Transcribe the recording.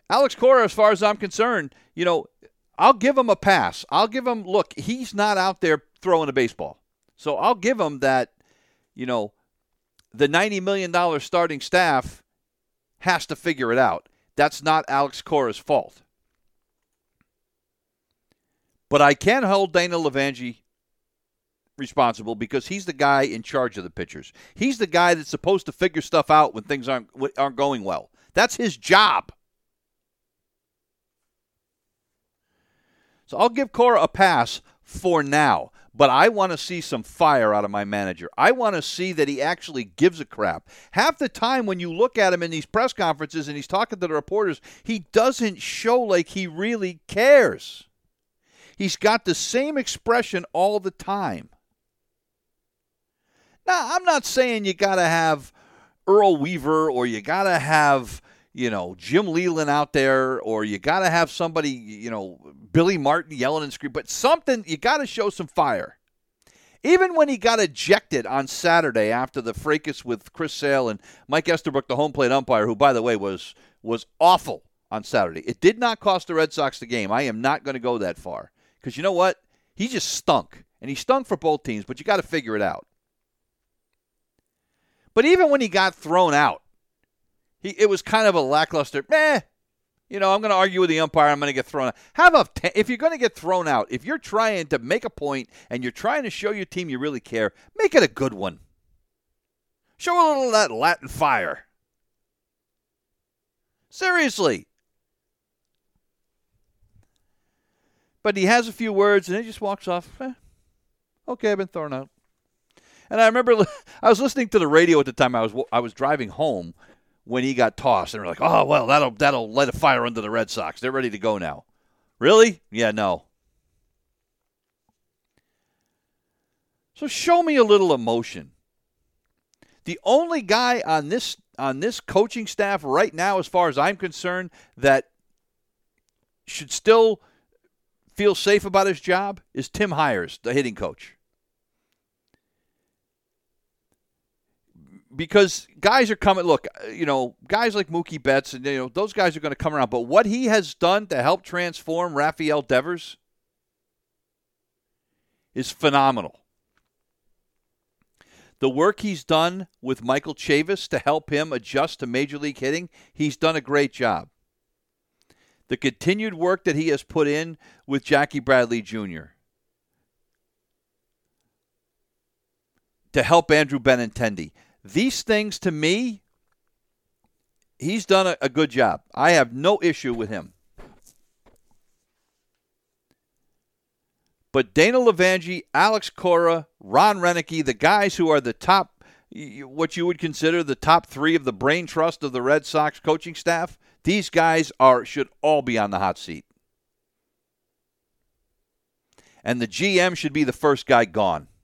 Alex Cora, as far as I'm concerned, I'll give him a pass. I'll give him, look, he's not out there throwing a baseball. So I'll give him that, the $90 million starting staff has to figure it out. That's not Alex Cora's fault. But I can hold Dana Levangie responsible because he's the guy in charge of the pitchers. He's the guy that's supposed to figure stuff out when things aren't going well. That's his job. So I'll give Cora a pass for now, but I want to see some fire out of my manager. I want to see that he actually gives a crap. Half the time when you look at him in these press conferences and he's talking to the reporters, he doesn't show like he really cares. He's got the same expression all the time. Now, I'm not saying you got to have Earl Weaver or you got to have, Jim Leland out there or you got to have somebody, Billy Martin yelling and screaming, but something, you got to show some fire. Even when he got ejected on Saturday after the fracas with Chris Sale and Mike Estabrook, the home plate umpire, who, by the way, was awful on Saturday. It did not cost the Red Sox the game. I am not going to go that far. Because you know what? He just stunk. And he stunk for both teams, but you got to figure it out. But even when he got thrown out, it was kind of a lackluster, I'm going to argue with the umpire, I'm going to get thrown out. If you're going to get thrown out, if you're trying to make a point and you're trying to show your team you really care, make it a good one. Show a little of that Latin fire. Seriously. But he has a few words, and he just walks off. Okay, I've been thrown out. And I remember I was listening to the radio at the time. I was driving home when he got tossed, and we're like, oh, well, that'll light a fire under the Red Sox. They're ready to go now. Really? Yeah, no. So show me a little emotion. The only guy on this coaching staff right now, as far as I'm concerned, that should still feel safe about his job is Tim Hires, the hitting coach. Because guys are coming, look, guys like Mookie Betts, and those guys are going to come around. But what he has done to help transform Rafael Devers is phenomenal. The work he's done with Michael Chavis to help him adjust to Major League hitting, he's done a great job. The continued work that he has put in with Jackie Bradley Jr. to help Andrew Benintendi. These things, to me, he's done a good job. I have no issue with him. But Dana Levangie, Alex Cora, Ron Renicky, the guys who are the top, what you would consider the top three of the brain trust of the Red Sox coaching staff, these guys should all be on the hot seat. And the GM should be the first guy gone.